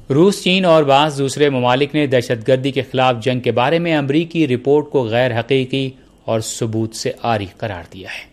روس، چین اور بعض دوسرے ممالک نے دہشت گردی کے خلاف جنگ کے بارے میں امریکی رپورٹ کو غیر حقیقی اور ثبوت سے عاری قرار دیا ہے۔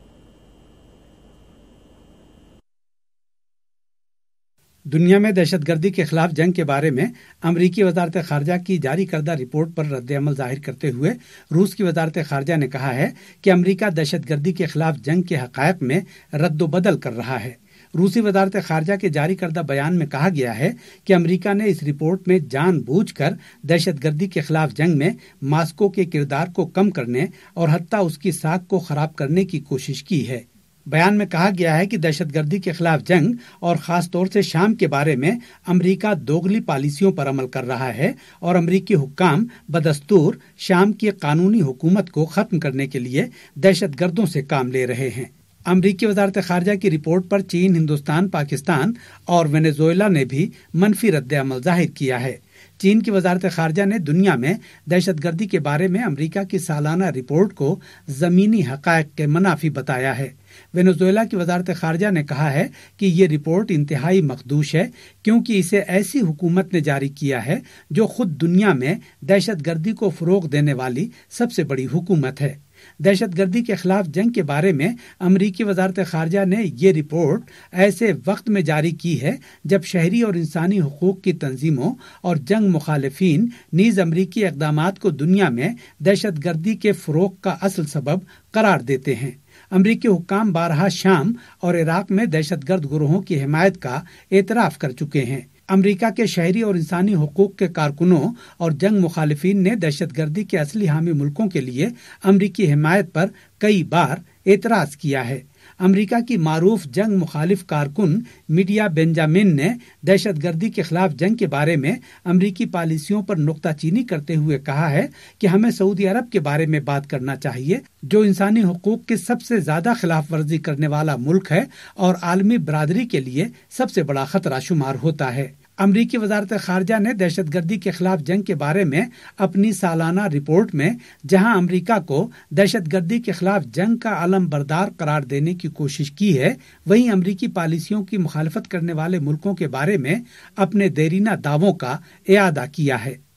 دنیا میں دہشت گردی کے خلاف جنگ کے بارے میں امریکی وزارت خارجہ کی جاری کردہ رپورٹ پر رد عمل ظاہر کرتے ہوئے روس کی وزارت خارجہ نے کہا ہے کہ امریکہ دہشت گردی کے خلاف جنگ کے حقائق میں رد و بدل کر رہا ہے۔ روسی وزارت خارجہ کے جاری کردہ بیان میں کہا گیا ہے کہ امریکہ نے اس رپورٹ میں جان بوجھ کر دہشت گردی کے خلاف جنگ میں ماسکو کے کردار کو کم کرنے اور حتیٰ اس کی ساکھ کو خراب کرنے کی کوشش کی ہے۔ بیان میں کہا گیا ہے کہ دہشت گردی کے خلاف جنگ اور خاص طور سے شام کے بارے میں امریکہ دوگلی پالیسیوں پر عمل کر رہا ہے اور امریکی حکام بدستور شام کی قانونی حکومت کو ختم کرنے کے لیے دہشت گردوں سے کام لے رہے ہیں۔ امریکی وزارت خارجہ کی رپورٹ پر چین، ہندوستان، پاکستان اور وینزویلا نے بھی منفی رد عمل ظاہر کیا ہے۔ چین کی وزارت خارجہ نے دنیا میں دہشت گردی کے بارے میں امریکہ کی سالانہ رپورٹ کو زمینی حقائق کے منافی بتایا ہے۔ وینزویلا کی وزارت خارجہ نے کہا ہے کہ یہ رپورٹ انتہائی مخدوش ہے کیونکہ اسے ایسی حکومت نے جاری کیا ہے جو خود دنیا میں دہشت گردی کو فروغ دینے والی سب سے بڑی حکومت ہے۔ دہشت گردی کے خلاف جنگ کے بارے میں امریکی وزارت خارجہ نے یہ رپورٹ ایسے وقت میں جاری کی ہے جب شہری اور انسانی حقوق کی تنظیموں اور جنگ مخالفین نیز امریکی اقدامات کو دنیا میں دہشت گردی کے فروغ کا اصل سبب قرار دیتے ہیں۔ امریکی حکام بارہا شام اور عراق میں دہشت گرد گروہوں کی حمایت کا اعتراف کر چکے ہیں۔ امریکہ کے شہری اور انسانی حقوق کے کارکنوں اور جنگ مخالفین نے دہشت گردی کے اصلی حامی ملکوں کے لیے امریکی حمایت پر کئی بار اعتراض کیا ہے۔ امریکہ کی معروف جنگ مخالف کارکن میڈیا بینجامن نے دہشت گردی کے خلاف جنگ کے بارے میں امریکی پالیسیوں پر نکتہ چینی کرتے ہوئے کہا ہے کہ ہمیں سعودی عرب کے بارے میں بات کرنا چاہیے جو انسانی حقوق کی سب سے زیادہ خلاف ورزی کرنے والا ملک ہے اور عالمی برادری کے لیے سب سے بڑا خطرہ شمار ہوتا ہے۔ امریکی وزارت خارجہ نے دہشت گردی کے خلاف جنگ کے بارے میں اپنی سالانہ رپورٹ میں جہاں امریکہ کو دہشت گردی کے خلاف جنگ کا علم بردار قرار دینے کی کوشش کی ہے، وہیں امریکی پالیسیوں کی مخالفت کرنے والے ملکوں کے بارے میں اپنے دیرینہ دعووں کا اعادہ کیا ہے۔